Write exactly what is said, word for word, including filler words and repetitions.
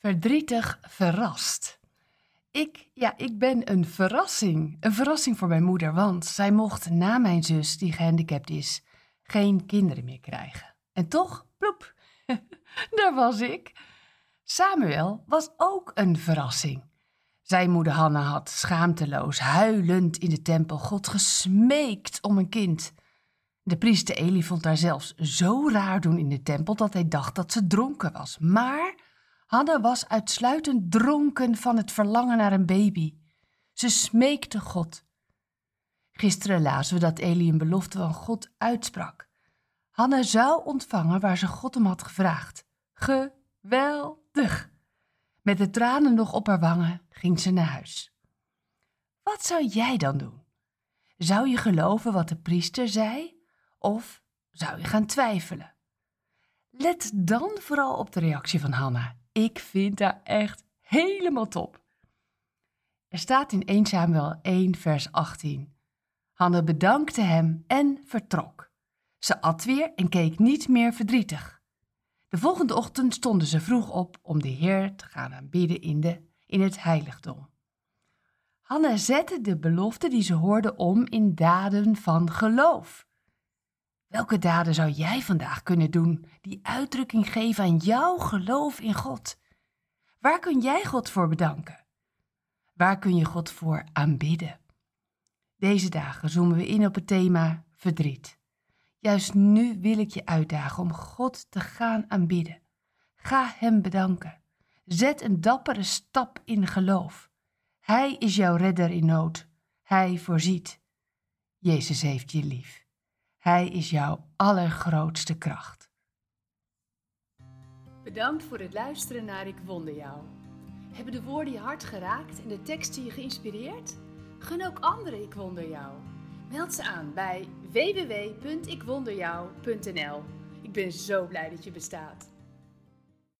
Verdrietig verrast. Ik, ja, ik ben een verrassing. Een verrassing voor mijn moeder, want zij mocht na mijn zus, die gehandicapt is, geen kinderen meer krijgen. En toch, ploep, daar was ik. Samuel was ook een verrassing. Zijn moeder Hanna had schaamteloos, huilend in de tempel God gesmeekt om een kind. De priester Eli vond haar zelfs zo raar doen in de tempel dat hij dacht dat ze dronken was. Maar Hanna was uitsluitend dronken van het verlangen naar een baby. Ze smeekte God. Gisteren lazen we dat Eli een belofte van God uitsprak. Hanna zou ontvangen waar ze God om had gevraagd. Geweldig! Met de tranen nog op haar wangen ging ze naar huis. Wat zou jij dan doen? Zou je geloven wat de priester zei? Of zou je gaan twijfelen? Let dan vooral op de reactie van Hanna. Ik vind haar echt helemaal top. Er staat in eerste Samuel één vers achttien. Hanna bedankte hem en vertrok. Ze at weer en keek niet meer verdrietig. De volgende ochtend stonden ze vroeg op om de Heer te gaan aanbidden in, de, in het heiligdom. Hanna zette de belofte die ze hoorde om in daden van geloof. Welke daden zou jij vandaag kunnen doen die uitdrukking geven aan jouw geloof in God? Waar kun jij God voor bedanken? Waar kun je God voor aanbidden? Deze dagen zoomen we in op het thema verdriet. Juist nu wil ik je uitdagen om God te gaan aanbidden. Ga Hem bedanken. Zet een dappere stap in geloof. Hij is jouw redder in nood. Hij voorziet. Jezus heeft je lief. Hij is jouw allergrootste kracht. Bedankt voor het luisteren naar Ik Wonder Jou. Hebben de woorden je hart geraakt en de teksten je geïnspireerd? Gun ook anderen Ik Wonder Jou. Meld ze aan bij w w w punt ik wonder jou punt n l. Ik ben zo blij dat je bestaat.